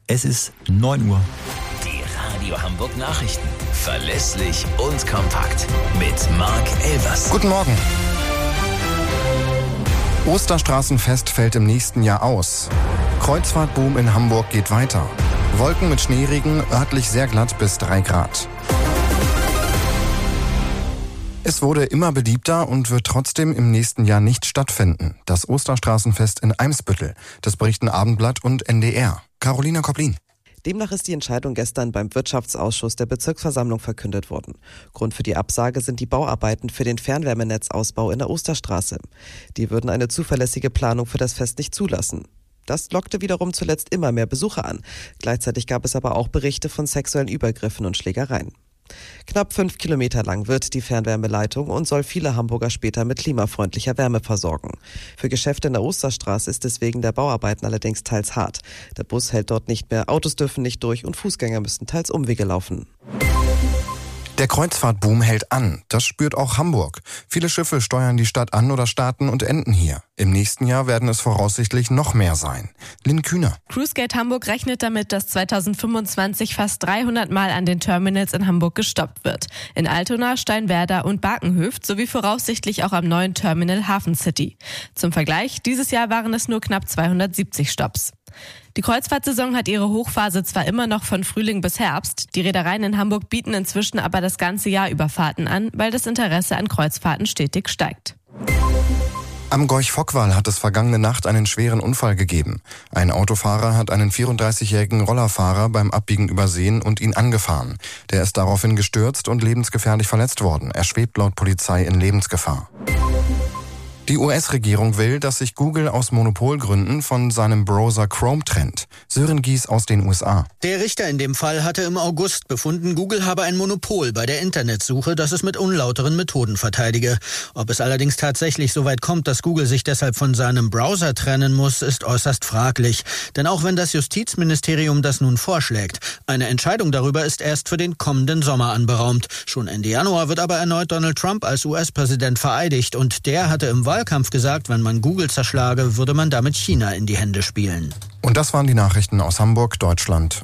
Es ist 9 Uhr. Die Radio Hamburg Nachrichten. Verlässlich und kompakt. Mit Marc Elvers. Guten Morgen. Osterstraßenfest fällt im nächsten Jahr aus. Kreuzfahrtboom in Hamburg geht weiter. Wolken mit Schneeregen, örtlich sehr glatt bis 3 Grad. Es wurde immer beliebter und wird trotzdem im nächsten Jahr nicht stattfinden. Das Osterstraßenfest in Eimsbüttel. Das berichten Abendblatt und NDR. Carolina Koplin. Demnach ist die Entscheidung gestern beim Wirtschaftsausschuss der Bezirksversammlung verkündet worden. Grund für die Absage sind die Bauarbeiten für den Fernwärmenetzausbau in der Osterstraße. Die würden eine zuverlässige Planung für das Fest nicht zulassen. Das lockte wiederum zuletzt immer mehr Besucher an. Gleichzeitig gab es aber auch Berichte von sexuellen Übergriffen und Schlägereien. Knapp 5 Kilometer lang wird die Fernwärmeleitung und soll viele Hamburger später mit klimafreundlicher Wärme versorgen. Für Geschäfte in der Osterstraße ist es wegen der Bauarbeiten allerdings teils hart. Der Bus hält dort nicht mehr, Autos dürfen nicht durch und Fußgänger müssen teils Umwege laufen. Der Kreuzfahrtboom hält an. Das spürt auch Hamburg. Viele Schiffe steuern die Stadt an oder starten und enden hier. Im nächsten Jahr werden es voraussichtlich noch mehr sein. Lynn Kühner. Cruisegate Hamburg rechnet damit, dass 2025 fast 300 Mal an den Terminals in Hamburg gestoppt wird. In Altona, Steinwerder und Barkenhöft sowie voraussichtlich auch am neuen Terminal Hafen City. Zum Vergleich, dieses Jahr waren es nur knapp 270 Stopps. Die Kreuzfahrtsaison hat ihre Hochphase zwar immer noch von Frühling bis Herbst, die Reedereien in Hamburg bieten inzwischen aber das ganze Jahr über Fahrten an, weil das Interesse an Kreuzfahrten stetig steigt. Am Gorch-Fock-Wal hat es vergangene Nacht einen schweren Unfall gegeben. Ein Autofahrer hat einen 34-jährigen Rollerfahrer beim Abbiegen übersehen und ihn angefahren. Der ist daraufhin gestürzt und lebensgefährlich verletzt worden. Er schwebt laut Polizei in Lebensgefahr. Die US-Regierung will, dass sich Google aus Monopolgründen von seinem Browser Chrome trennt. Sören Gies aus den USA. Der Richter in dem Fall hatte im August befunden, Google habe ein Monopol bei der Internetsuche, das es mit unlauteren Methoden verteidige. Ob es allerdings tatsächlich so weit kommt, dass Google sich deshalb von seinem Browser trennen muss, ist äußerst fraglich. Denn auch wenn das Justizministerium das nun vorschlägt, eine Entscheidung darüber ist erst für den kommenden Sommer anberaumt. Schon Ende Januar wird aber erneut Donald Trump als US-Präsident vereidigt und der hatte im Wahlkampf gesagt, wenn man Google zerschlage, würde man damit China in die Hände spielen. Und das waren die Nachrichten aus Hamburg, Deutschland